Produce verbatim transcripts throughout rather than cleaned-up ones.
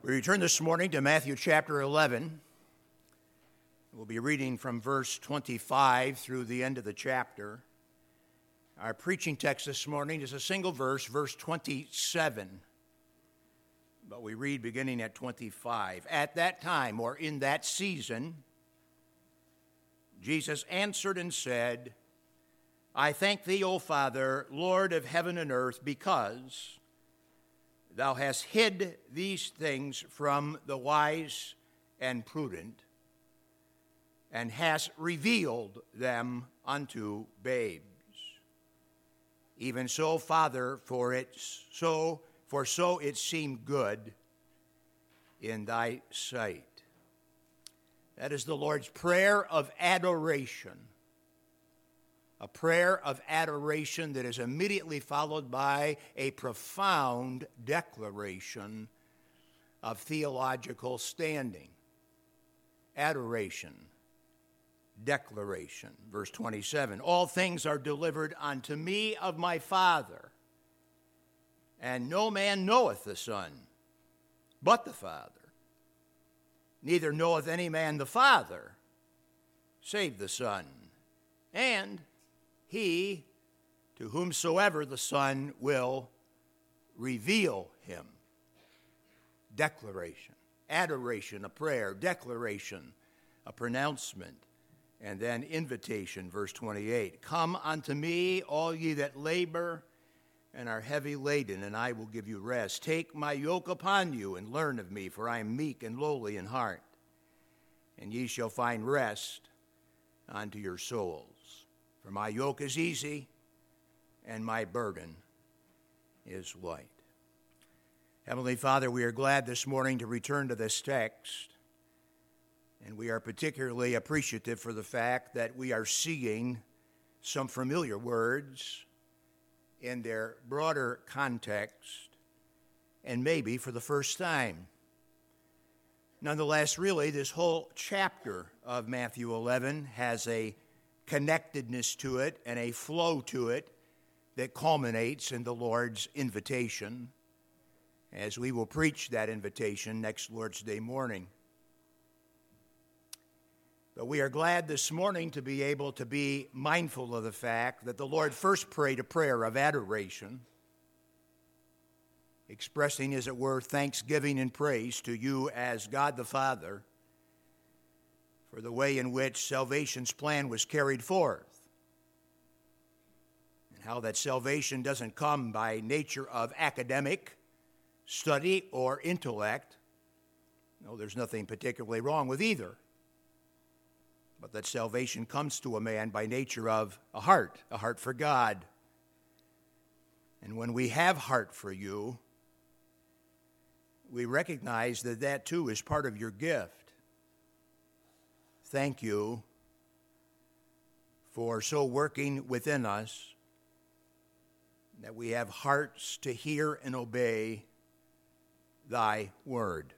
We return this morning to Matthew chapter eleven. We'll be reading from verse twenty-five through the end of the chapter. Our preaching text this morning is a single verse, verse twenty-seven. But we read beginning at twenty-five. At that time, or in that season, Jesus answered and said, I thank thee, O Father, Lord of heaven and earth, because thou hast hid these things from the wise and prudent, and hast revealed them unto babes. Even so, Father, for it so for so it seemed good in thy sight. That is the Lord's prayer of adoration. A prayer of adoration that is immediately followed by a profound declaration of theological standing. Adoration, declaration. Verse twenty-seven, all things are delivered unto me of my Father, and no man knoweth the Son, but the Father. Neither knoweth any man the Father, save the Son, and he to whomsoever the Son will reveal him. Declaration, adoration, a prayer, declaration, a pronouncement, and then invitation, verse twenty-eight. Come unto me, all ye that labor and are heavy laden, and I will give you rest. Take my yoke upon you and learn of me, for I am meek and lowly in heart, and ye shall find rest unto your souls. For my yoke is easy, and my burden is light. Heavenly Father, we are glad this morning to return to this text, and we are particularly appreciative for the fact that we are seeing some familiar words in their broader context, and maybe for the first time. Nonetheless, really, this whole chapter of Matthew eleven has a connectedness to it and a flow to it that culminates in the Lord's invitation, as we will preach that invitation next Lord's Day morning. But we are glad this morning to be able to be mindful of the fact that the Lord first prayed a prayer of adoration, expressing, as it were, thanksgiving and praise to you as God the Father for the way in which salvation's plan was carried forth, and how that salvation doesn't come by nature of academic study or intellect. No, there's nothing particularly wrong with either. But that salvation comes to a man by nature of a heart, a heart for God. And when we have heart for you, we recognize that that too is part of your gift. Thank you for so working within us that we have hearts to hear and obey thy word.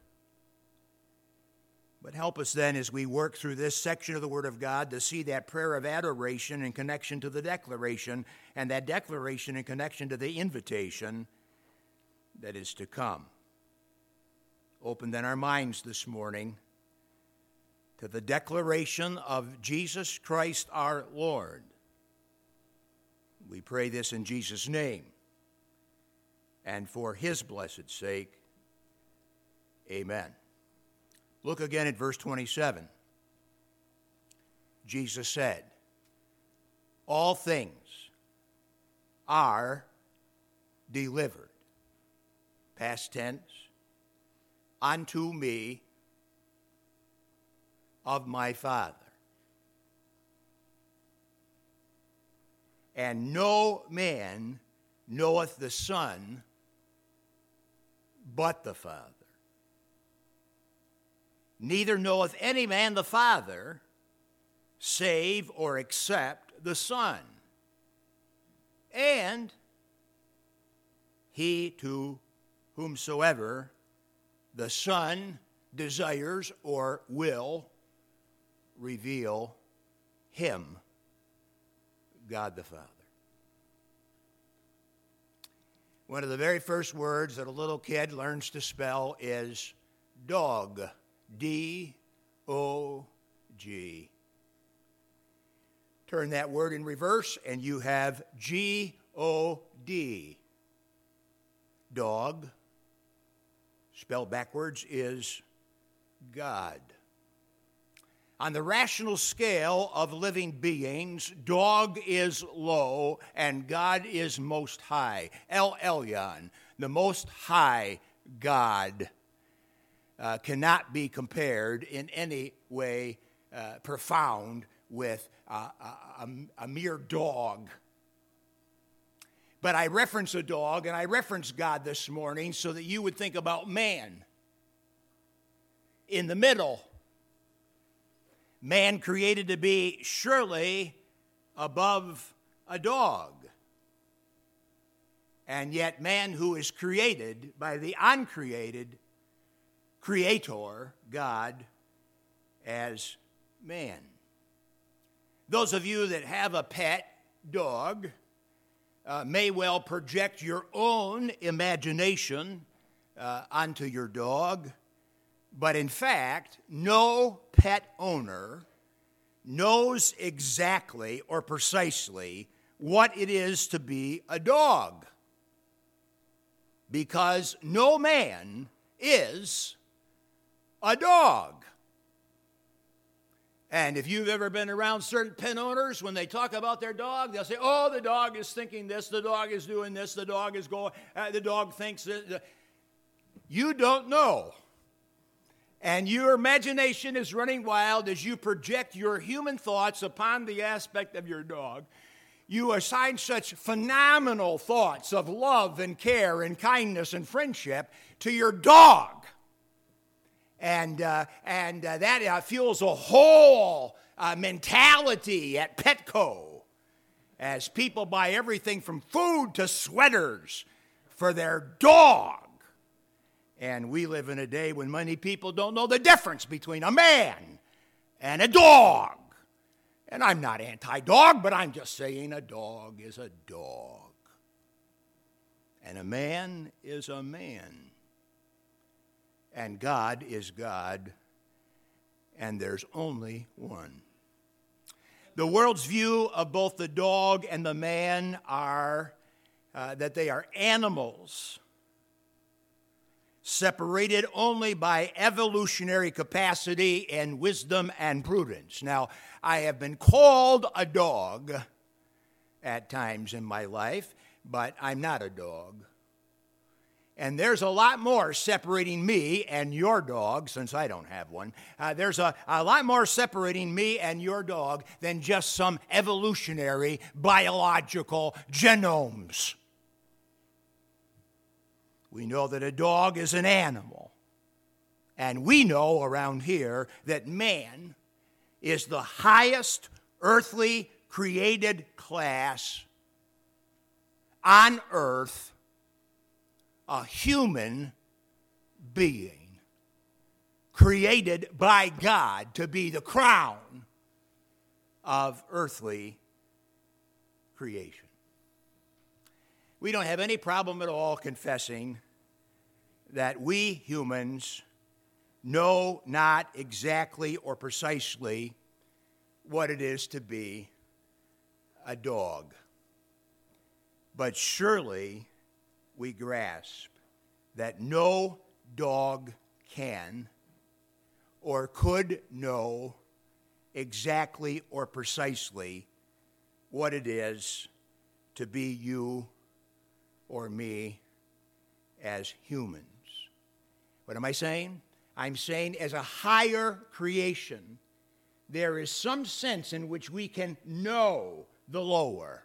But help us then as we work through this section of the Word of God to see that prayer of adoration in connection to the declaration, and that declaration in connection to the invitation that is to come. Open then our minds this morning to the declaration of Jesus Christ our Lord. We pray this in Jesus' name, and for his blessed sake, amen. Look again at verse twenty-seven. Jesus said, all things are delivered, past tense, unto me of my Father. And no man knoweth the Son but the Father. Neither knoweth any man the Father, save or except the Son, and he to whomsoever the Son desires or will reveal him, God the Father. One of the very first words that a little kid learns to spell is dog, D O G. Turn that word in reverse and you have G O D. Dog, spelled backwards, is God. On the rational scale of living beings, dog is low and God is most high. El Elyon, the most high God, uh, cannot be compared in any way uh, profound with uh, a, a, a mere dog. But I reference a dog and I reference God this morning so that you would think about man in the middle. Man created to be surely above a dog. And yet man who is created by the uncreated Creator, God, as man. Those of you that have a pet dog uh, may well project your own imagination uh, onto your dog. But in fact, no pet owner knows exactly or precisely what it is to be a dog. Because no man is a dog. And if you've ever been around certain pet owners, when they talk about their dog, they'll say, oh, the dog is thinking this, the dog is doing this, the dog is going, uh, the dog thinks this. You don't know. And your imagination is running wild as you project your human thoughts upon the aspect of your dog. You assign such phenomenal thoughts of love and care and kindness and friendship to your dog. And, uh, and uh, that uh, fuels a whole uh, mentality at Petco as people buy everything from food to sweaters for their dog. And we live in a day when many people don't know the difference between a man and a dog. And I'm not anti-dog, but I'm just saying a dog is a dog. And a man is a man. And God is God. And there's only one. The world's view of both the dog and the man are uh, that they are animals, separated only by evolutionary capacity and wisdom and prudence. Now, I have been called a dog at times in my life, but I'm not a dog. And there's a lot more separating me and your dog, since I don't have one. Uh, there's a, a lot more separating me and your dog than just some evolutionary biological genomes. We know that a dog is an animal. And we know around here that man is the highest earthly created class on earth, a human being created by God to be the crown of earthly creation. We don't have any problem at all confessing that we humans know not exactly or precisely what it is to be a dog. But surely we grasp that no dog can or could know exactly or precisely what it is to be you or me as humans. What am I saying? I'm saying as a higher creation, there is some sense in which we can know the lower.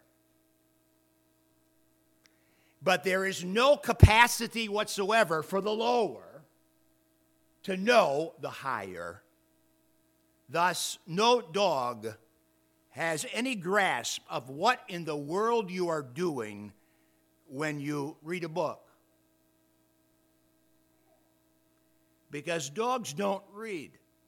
But there is no capacity whatsoever for the lower to know the higher. Thus, no dog has any grasp of what in the world you are doing when you read a book. Because dogs don't read.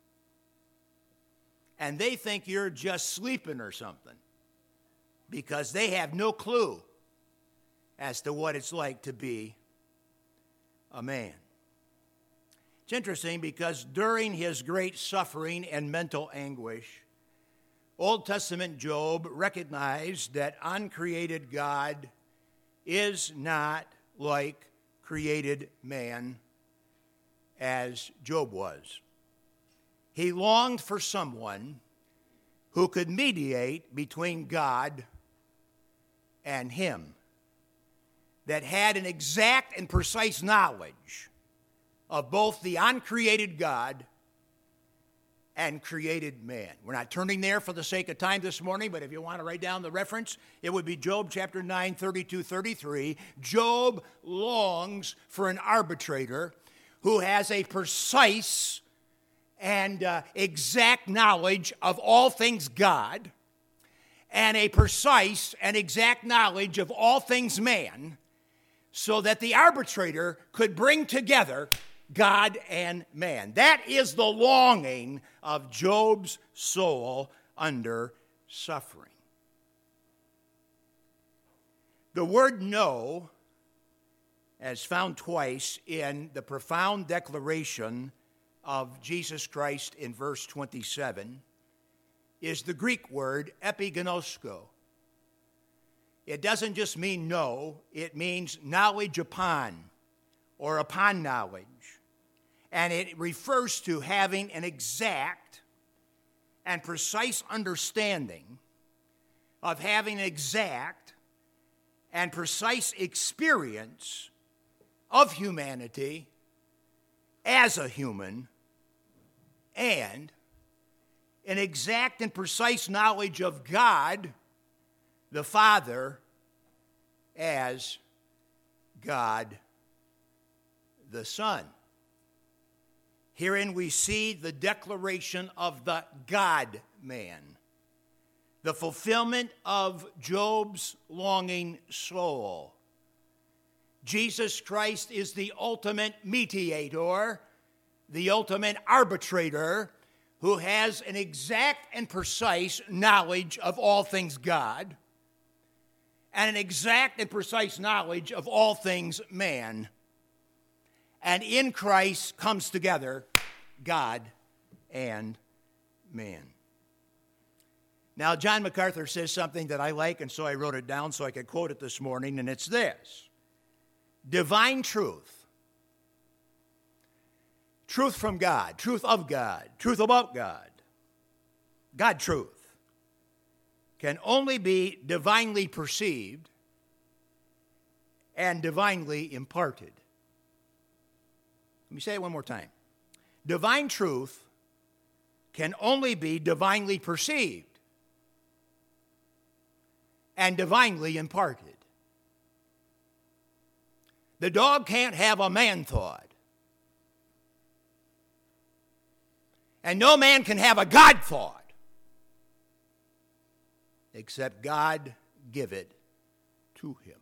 And they think you're just sleeping or something. Because they have no clue as to what it's like to be a man. It's interesting because during his great suffering and mental anguish, Old Testament Job recognized that uncreated God is not like created man as Job was. He longed for someone who could mediate between God and him, that had an exact and precise knowledge of both the uncreated God and created man. We're not turning there for the sake of time this morning, but if you want to write down the reference, it would be Job chapter nine, thirty-two, thirty-three. Job longs for an arbitrator who has a precise and uh, exact knowledge of all things God and a precise and exact knowledge of all things man, so that the arbitrator could bring together God and man. That is the longing of Job's soul under suffering. The word know, as found twice in the profound declaration of Jesus Christ in verse twenty-seven, is the Greek word epigenosko. It doesn't just mean know, it means knowledge upon or upon knowledge. And it refers to having an exact and precise understanding of having an exact and precise experience of humanity as a human, and an exact and precise knowledge of God, the Father, as God, the Son. Herein we see the declaration of the God-man, the fulfillment of Job's longing soul. Jesus Christ is the ultimate mediator, the ultimate arbitrator, who has an exact and precise knowledge of all things God, and an exact and precise knowledge of all things man. And in Christ comes together God and man. Now, John MacArthur says something that I like, and so I wrote it down so I could quote it this morning, and it's this: divine truth, truth from God, truth of God, truth about God, God truth, can only be divinely perceived and divinely imparted. Let me say it one more time. Divine truth can only be divinely perceived and divinely imparted. The dog can't have a man thought. And no man can have a God thought, except God give it to him.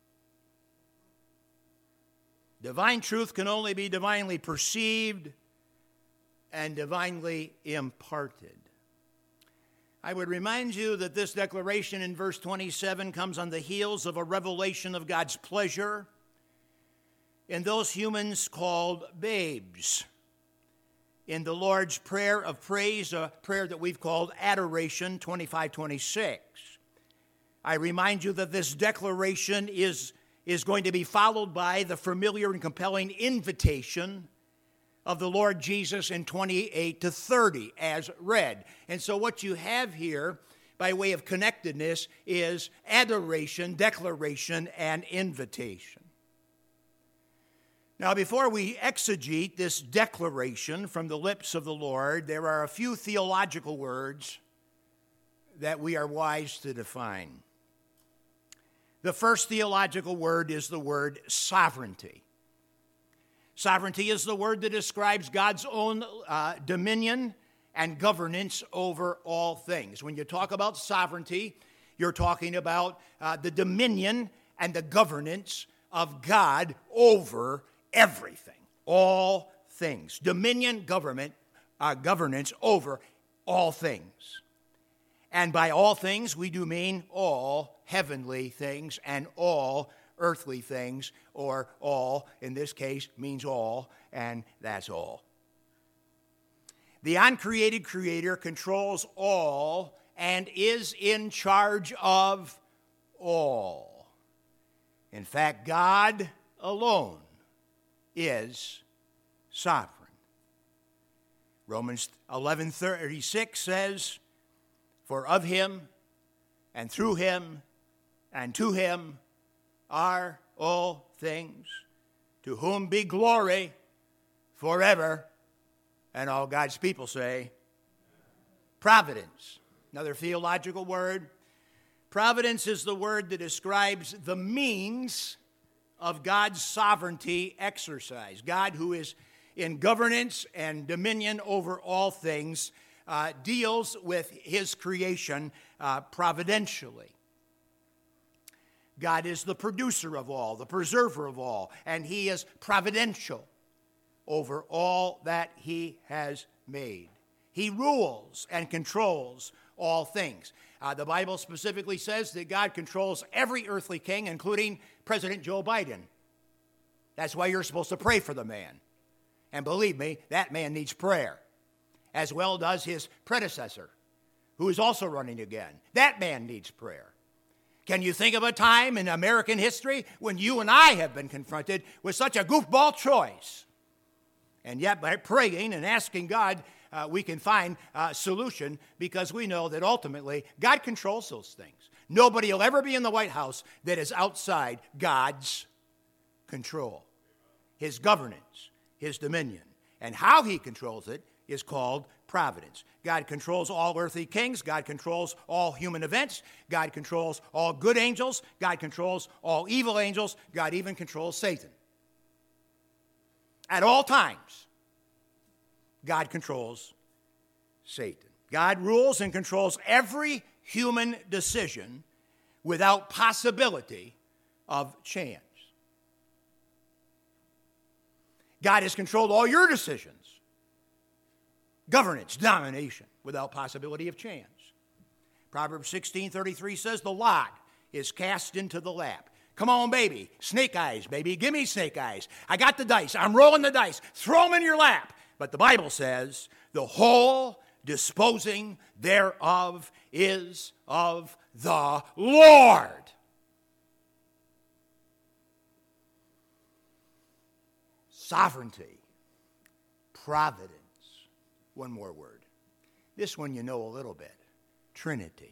Divine truth can only be divinely perceived and divinely imparted. I would remind you that this declaration in verse twenty-seven comes on the heels of a revelation of God's pleasure in those humans called babes. In the Lord's Prayer of Praise, a prayer that we've called Adoration, twenty-five twenty-six. I remind you that this declaration is, is going to be followed by the familiar and compelling invitation of the Lord Jesus in twenty-eight to thirty, as read. And so what you have here, by way of connectedness, is adoration, declaration, and invitation. Now, before we exegete this declaration from the lips of the Lord, there are a few theological words that we are wise to define. The first theological word is the word sovereignty. Sovereignty is the word that describes God's own uh, dominion and governance over all things. When you talk about sovereignty, you're talking about uh, the dominion and the governance of God over everything, all things. Dominion, government, uh, governance over all things. And by all things, we do mean all heavenly things and all earthly things, or all, in this case, means all, and that's all. The uncreated Creator controls all and is in charge of all. In fact, God alone is sovereign. Romans eleven thirty-six says, "For of him, and through him, and to him are all things, to whom be glory forever." And all God's people say, providence. Another theological word. Providence is the word that describes the means of God's sovereignty exercise. God, who is in governance and dominion over all things, uh, deals with his creation uh, providentially. God is the producer of all, the preserver of all, and he is providential over all that he has made. He rules and controls all things. Uh, the Bible specifically says that God controls every earthly king, including President Joe Biden. That's why you're supposed to pray for the man. And believe me, that man needs prayer, as well does his predecessor, who is also running again. That man needs prayer. Can you think of a time in American history when you and I have been confronted with such a goofball choice? And yet, by praying and asking God, uh, we can find a solution, because we know that ultimately God controls those things. Nobody will ever be in the White House that is outside God's control, his governance, his dominion. And how he controls it is called providence. God controls all earthly kings. God controls all human events. God controls all good angels. God controls all evil angels. God even controls Satan. At all times, God controls Satan. God rules and controls every human decision without possibility of chance. God has controlled all your decisions, governance, domination, without possibility of chance. Proverbs sixteen thirty-three says, "The lot is cast into the lap." Come on, baby. Snake eyes, baby. Give me snake eyes. I got the dice. I'm rolling the dice. Throw them in your lap. But the Bible says, "The whole disposing thereof is of the Lord." Sovereignty, providence. One more word. This one you know a little bit. Trinity.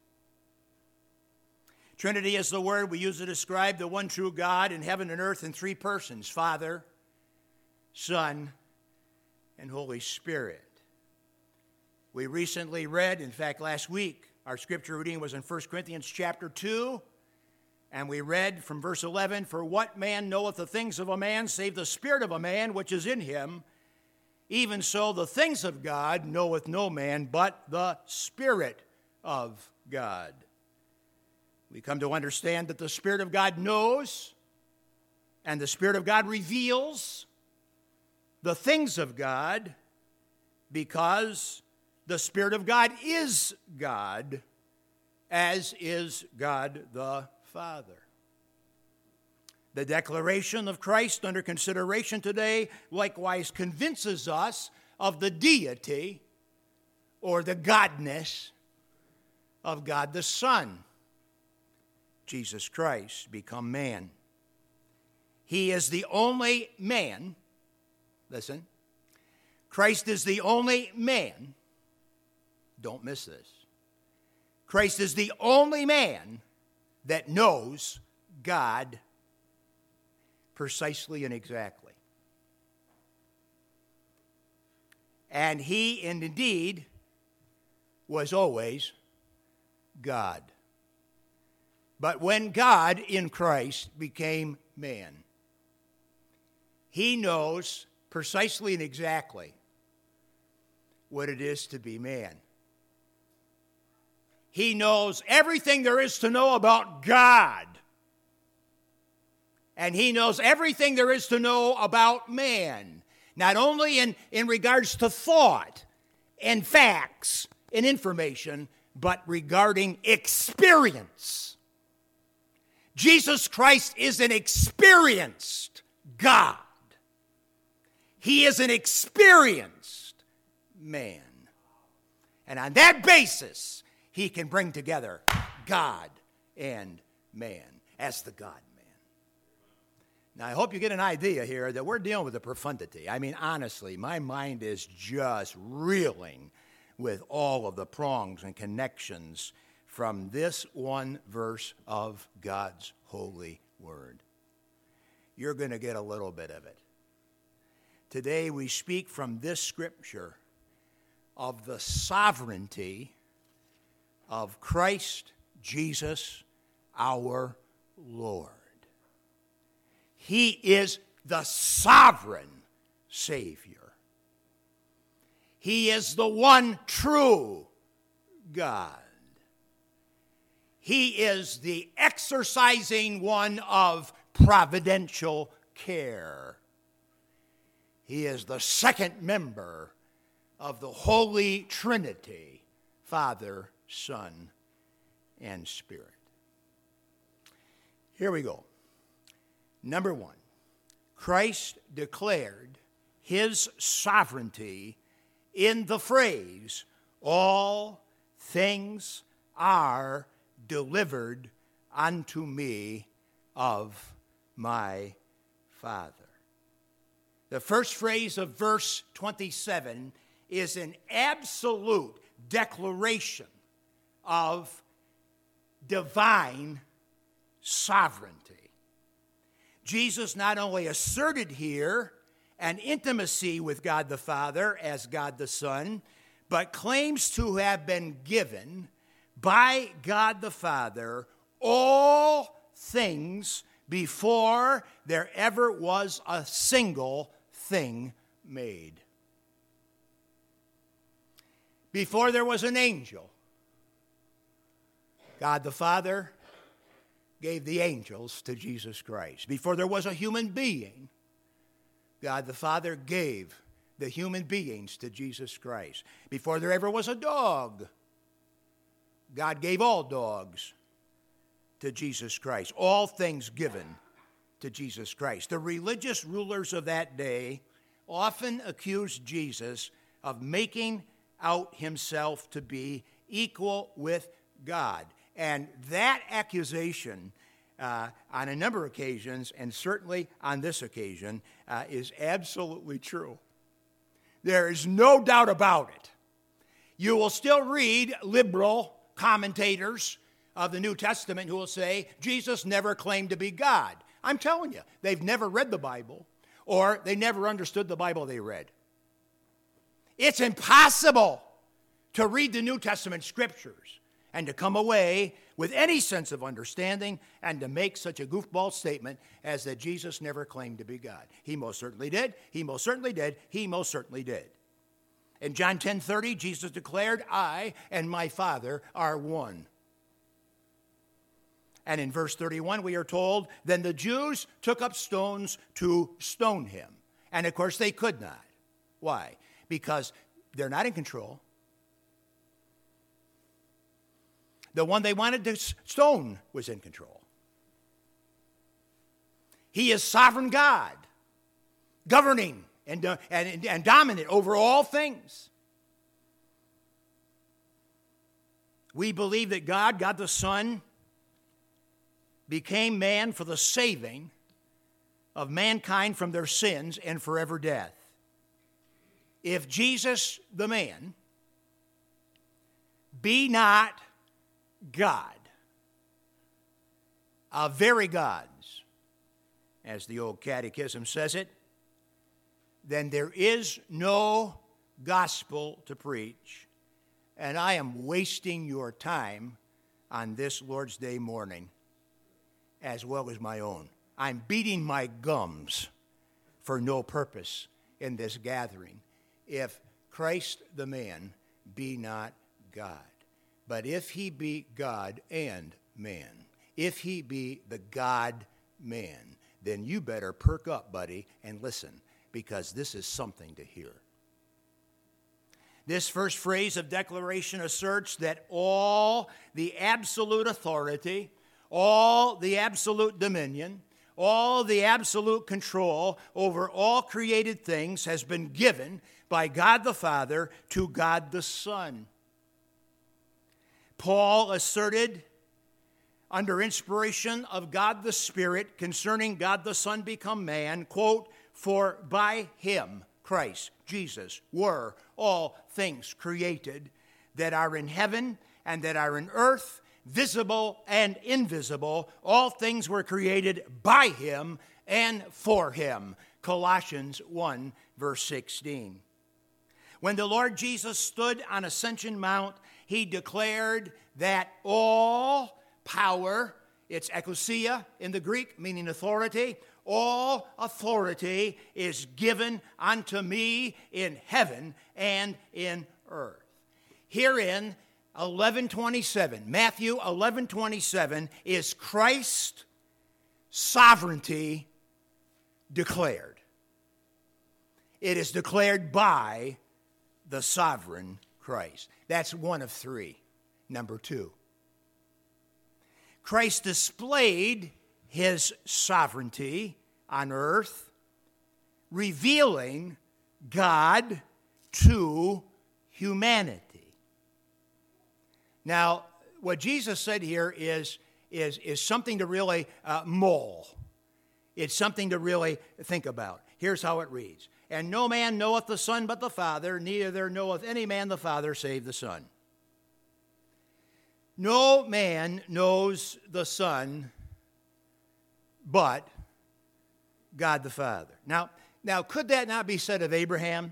Trinity is the word we use to describe the one true God in heaven and earth in three persons: Father, Son, and Holy Spirit. We recently read, in fact, last week, our scripture reading was in First Corinthians chapter two, and we read from verse eleven, "For what man knoweth the things of a man, save the spirit of a man which is in him? Even so the things of God knoweth no man, but the Spirit of God." We come to understand that the Spirit of God knows, and the Spirit of God reveals the things of God, because the Spirit of God is God, as is God the Father. The declaration of Christ under consideration today likewise convinces us of the deity or the godness of God the Son, Jesus Christ, become man. He is the only man, listen, Christ is the only man, don't miss this, Christ is the only man that knows God precisely and exactly. And he indeed was always God. But when God in Christ became man, he knows precisely and exactly what it is to be man. He knows everything there is to know about God. And he knows everything there is to know about man. Not only in, in regards to thought and facts and information, but regarding experience. Jesus Christ is an experienced God. He is an experienced man. And on that basis, he can bring together God and man as the God-man. Now, I hope you get an idea here that we're dealing with a profundity. I mean, honestly, my mind is just reeling with all of the prongs and connections from this one verse of God's holy word. You're going to get a little bit of it. Today, we speak from this scripture of the sovereignty of Christ Jesus our Lord. He is the sovereign Savior. He is the one true God. He is the exercising one of providential care. He is the second member of the Holy Trinity, Father, Son, and Spirit. Here we go. Number one, Christ declared his sovereignty in the phrase, all things are delivered unto me of my Father. The first phrase of verse twenty-seven is an absolute declaration of divine sovereignty. Jesus not only asserted here an intimacy with God the Father as God the Son, but claims to have been given by God the Father all things before there ever was a single thing made. Before there was an angel, God the Father gave the angels to Jesus Christ. Before there was a human being, God the Father gave the human beings to Jesus Christ. Before there ever was a dog, God gave all dogs to Jesus Christ. All things given to Jesus Christ. The religious rulers of that day often accused Jesus of making out himself to be equal with God. And that accusation, uh, on a number of occasions, and certainly on this occasion, uh, is absolutely true. There is no doubt about it. You will still read liberal commentators of the New Testament who will say, Jesus never claimed to be God. I'm telling you, they've never read the Bible, or they never understood the Bible they read. It's impossible to read the New Testament scriptures and to come away with any sense of understanding and to make such a goofball statement as that Jesus never claimed to be God. He most certainly did. He most certainly did. He most certainly did. In John ten thirty, Jesus declared, I and my Father are one. And in verse thirty-one, we are told, then the Jews took up stones to stone him. And of course, they could not. Why? Because they're not in control. The one they wanted to stone was in control. He is sovereign God, governing and, uh, and, and dominant over all things. We believe that God, God the Son, became man for the saving of mankind from their sins and forever death. If Jesus, the man, be not God, of very gods, as the old catechism says it, then there is no gospel to preach, and I am wasting your time on this Lord's Day morning, as well as my own. I'm beating my gums for no purpose in this gathering, if Christ the man be not God. But if he be God and man, if he be the God-man, then you better perk up, buddy, and listen, because this is something to hear. This first phrase of declaration asserts that all the absolute authority, all the absolute dominion, all the absolute control over all created things has been given by God the Father to God the Son. Paul asserted under inspiration of God the Spirit concerning God the Son become man, quote, "For by him, Christ, Jesus, were all things created that are in heaven and that are in earth, visible and invisible. All things were created by him and for him." Colossians one, verse sixteen. When the Lord Jesus stood on Ascension Mount, he declared that all power, it's exousia in the Greek, meaning authority, all authority is given unto me in heaven and in earth. Herein, eleven twenty-seven, Matthew eleven twenty-seven is Christ's sovereignty declared. It is declared by the sovereign Christ. That's one of three. Number two, Christ displayed his sovereignty on earth, revealing God to humanity. Now, what Jesus said here is, is, is something to really uh, mull. It's something to really think about. Here's how it reads. "And no man knoweth the Son but the Father, neither knoweth any man the Father save the Son." No man knows the Son but God the Father. Now, now, could that not be said of Abraham?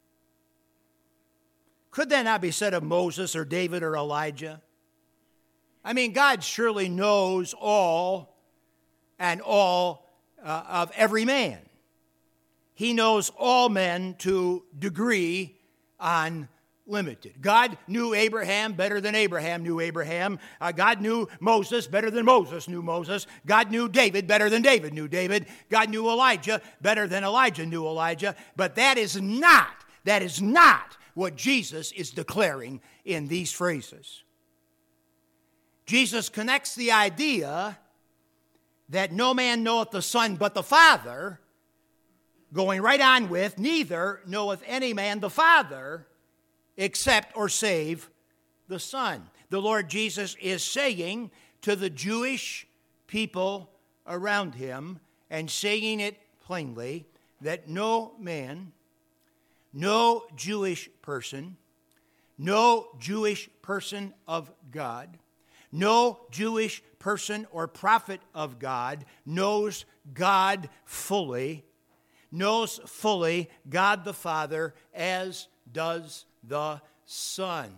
Could that not be said of Moses or David or Elijah? I mean, God surely knows all and all uh, of every man. He knows all men to degree unlimited. God knew Abraham better than Abraham knew Abraham. Uh, God knew Moses better than Moses knew Moses. God knew David better than David knew David. God knew Elijah better than Elijah knew Elijah. But that is not, that is not what Jesus is declaring in these phrases. Jesus connects the idea that no man knoweth the Son but the Father, going right on with, "Neither knoweth any man the Father except or save the Son." The Lord Jesus is saying to the Jewish people around him, and saying it plainly, that no man, no Jewish person, no Jewish person of God, no Jewish person or prophet of God knows God fully, knows fully God the Father as does the Son.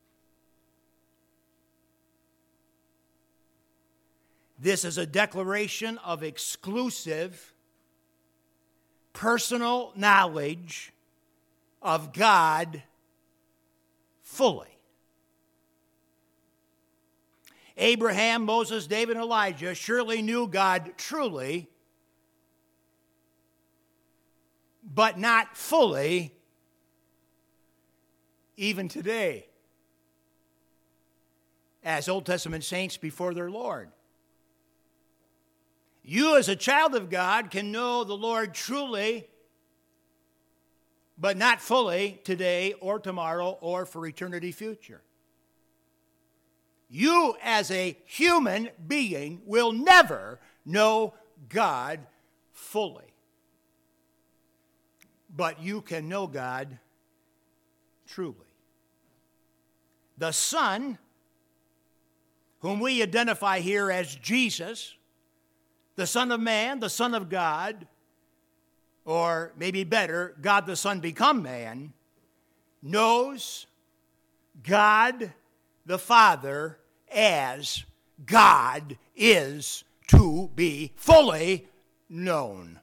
This is a declaration of exclusive personal knowledge of God fully. Abraham, Moses, David, and Elijah surely knew God truly, but not fully even today as Old Testament saints before their Lord. You as a child of God can know the Lord truly, but not fully today or tomorrow or for eternity future. You as a human being will never know God fully. But you can know God truly. The Son, whom we identify here as Jesus, the Son of Man, the Son of God, or maybe better, God the Son become man, knows God the Father as God is to be fully known.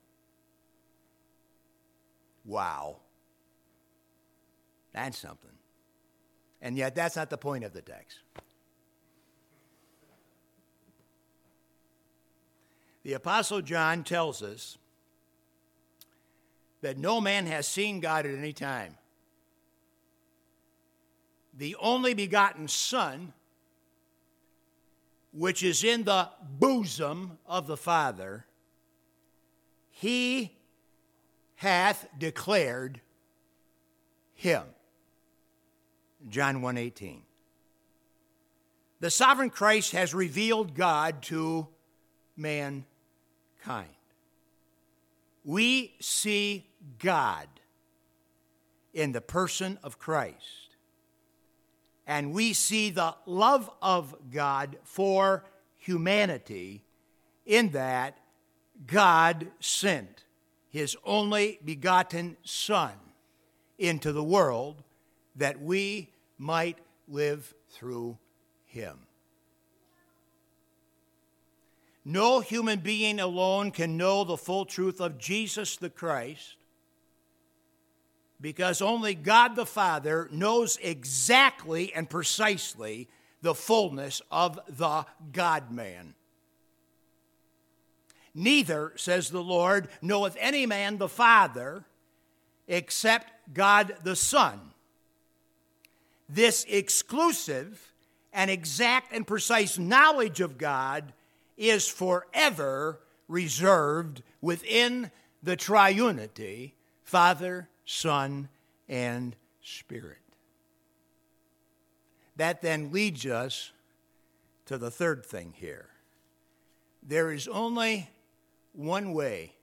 Wow. That's something. And yet that's not the point of the text. The Apostle John tells us that no man has seen God at any time. The only begotten Son, which is in the bosom of the Father, he hath declared him. John one eighteen. The sovereign Christ has revealed God to mankind. We see God in the person of Christ, and we see the love of God for humanity in that God sent his only begotten Son into the world that we might live through him. No human being alone can know the full truth of Jesus the Christ, because only God the Father knows exactly and precisely the fullness of the God-man. Neither, says the Lord, knoweth any man the Father except God the Son. This exclusive and exact and precise knowledge of God is forever reserved within the triunity, Father, Son, and Spirit. That then leads us to the third thing here. There is only one way.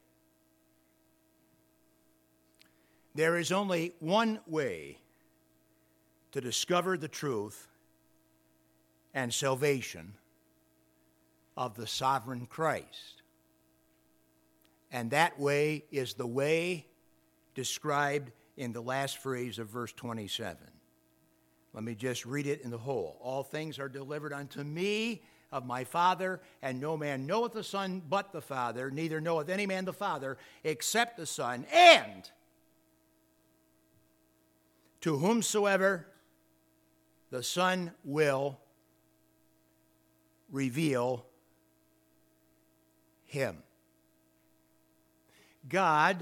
There is only one way to discover the truth and salvation of the sovereign Christ. And that way is the way described in the last phrase of verse twenty-seven. Let me just read it in the whole. All things are delivered unto me of my Father, and no man knoweth the Son but the Father, neither knoweth any man the Father except the Son, and to whomsoever the Son will reveal him. God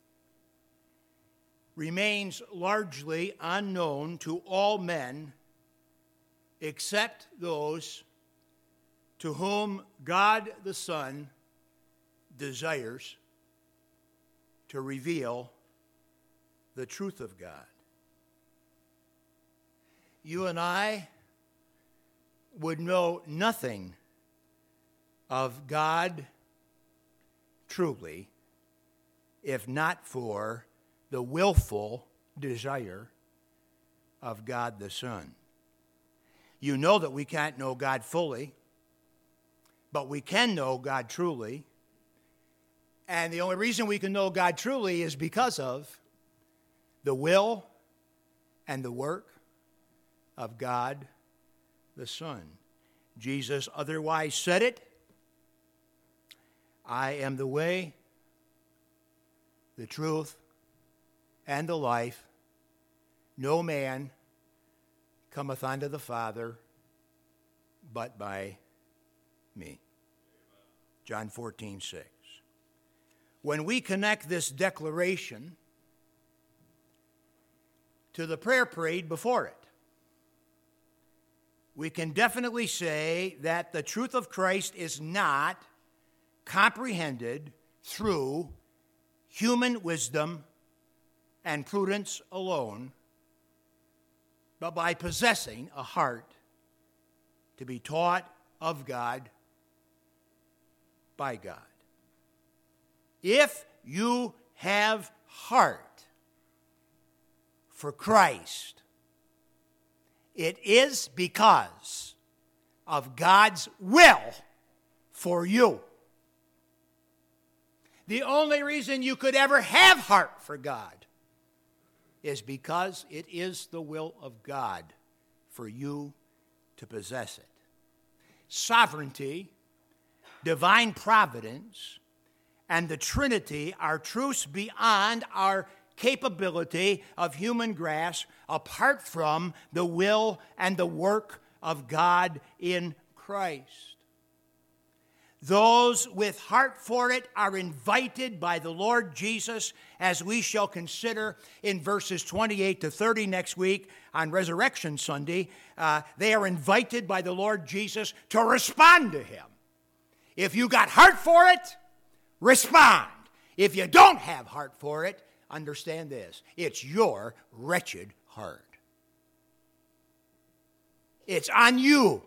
remains largely unknown to all men except those to whom God the Son desires to reveal the truth of God. You and I would know nothing of God truly if not for the willful desire of God the Son. You know that we can't know God fully, but we can know God truly. And the only reason we can know God truly is because of the will and the work of God the Son. Jesus otherwise said it, I am the way, the truth, and the life. No man cometh unto the Father but by me. John fourteen six. When we connect this declaration to the prayer prayed before it, we can definitely say that the truth of Christ is not comprehended through human wisdom and prudence alone, but by possessing a heart to be taught of God by God. If you have heart for Christ, it is because of God's will for you. The only reason you could ever have heart for God is because it is the will of God for you to possess it. Sovereignty, divine providence, and the Trinity are truths beyond our capability of human grasp apart from the will and the work of God in Christ. Those with heart for it are invited by the Lord Jesus, as we shall consider in verses twenty-eight to thirty next week on Resurrection Sunday. Uh, they are invited by the Lord Jesus to respond to him. If you got heart for it, respond. If you don't have heart for it, understand this: it's your wretched heart. It's on you.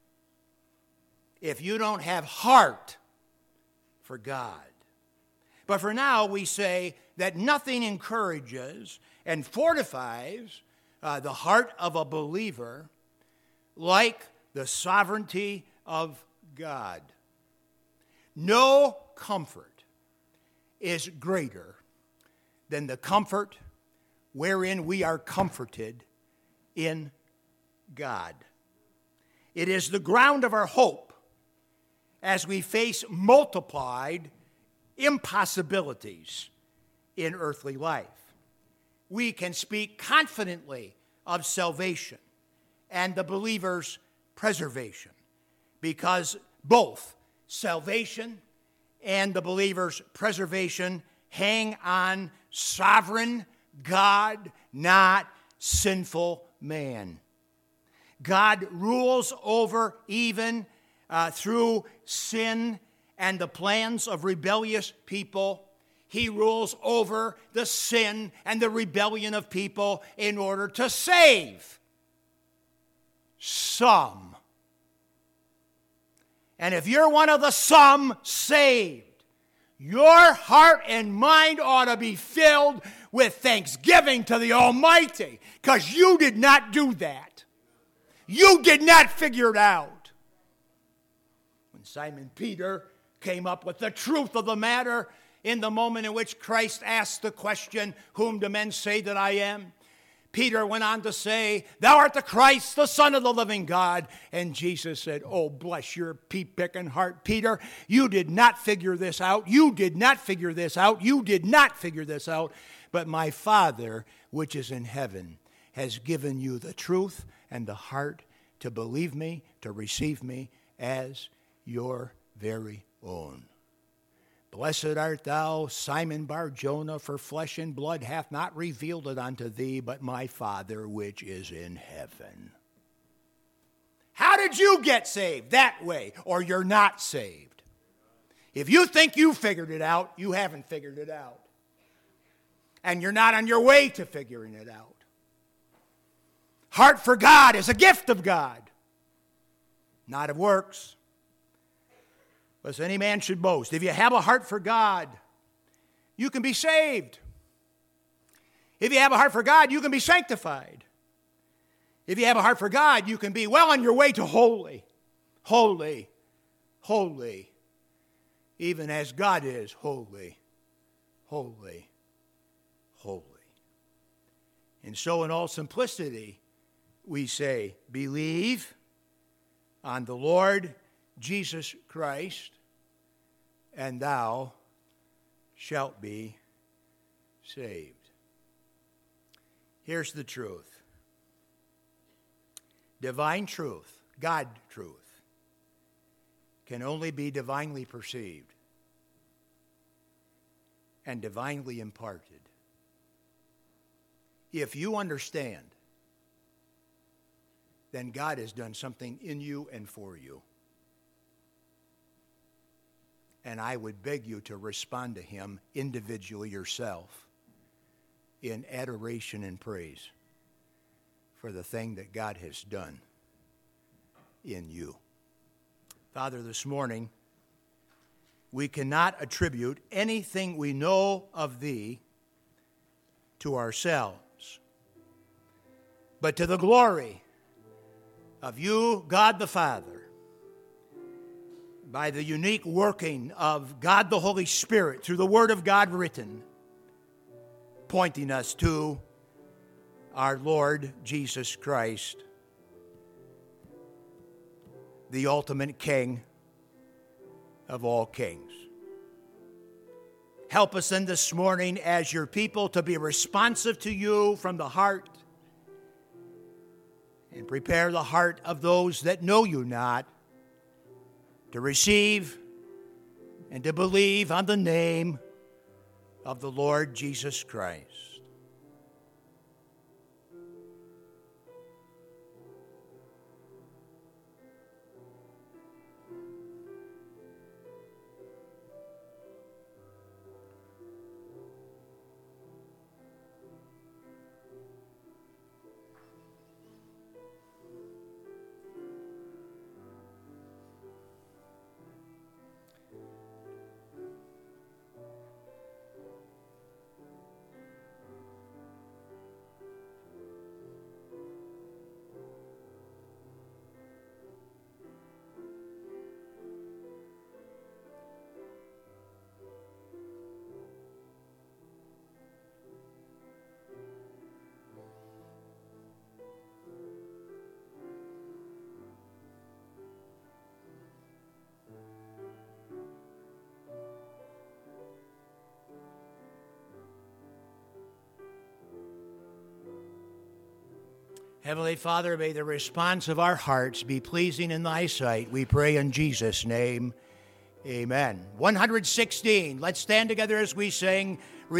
If you don't have heart for God. But for now, we say that nothing encourages and fortifies uh, the heart of a believer like the sovereignty of God. No comfort is greater than the comfort wherein we are comforted in God. It is the ground of our hope as we face multiplied impossibilities in earthly life. We can speak confidently of salvation and the believer's preservation, because both salvation and the believer's preservation hang on sovereign God, not sinful man. God rules over even uh, through sin and the plans of rebellious people. He rules over the sin and the rebellion of people in order to save some. And if you're one of the some saved, your heart and mind ought to be filled with thanksgiving to the Almighty, because you did not do that. You did not figure it out. When Simon Peter came up with the truth of the matter in the moment in which Christ asked the question, "Whom do men say that I am?" Peter went on to say, "Thou art the Christ, the Son of the living God." And Jesus said, "Oh, bless your pea-picking heart, Peter. You did not figure this out. You did not figure this out. You did not figure this out. But my Father, which is in heaven, has given you the truth and the heart to believe me, to receive me as your very own. Blessed art thou, Simon Bar-Jonah, for flesh and blood hath not revealed it unto thee, but my Father which is in heaven." How did you get saved? That way, or you're not saved. If you think you figured it out, you haven't figured it out. And you're not on your way to figuring it out. Heart for God is a gift of God, not of works, lest any man should boast. If you have a heart for God, you can be saved. If you have a heart for God, you can be sanctified. If you have a heart for God, you can be well on your way to holy, holy, holy, even as God is holy, holy, holy. And so in all simplicity, we say, believe on the Lord Jesus Christ, and thou shalt be saved. Here's the truth. Divine truth, God truth, can only be divinely perceived and divinely imparted. If you understand, then God has done something in you and for you. And I would beg you to respond to him individually yourself in adoration and praise for the thing that God has done in you. Father, this morning, we cannot attribute anything we know of thee to ourselves, but to the glory of you, God the Father, by the unique working of God the Holy Spirit through the Word of God written, pointing us to our Lord Jesus Christ, the ultimate King of all kings. Help us then this morning as your people to be responsive to you from the heart, and prepare the heart of those that know you not to receive and to believe on the name of the Lord Jesus Christ. Heavenly Father, may the response of our hearts be pleasing in thy sight. We pray in Jesus' name. Amen. one hundred sixteen. Let's stand together as we sing.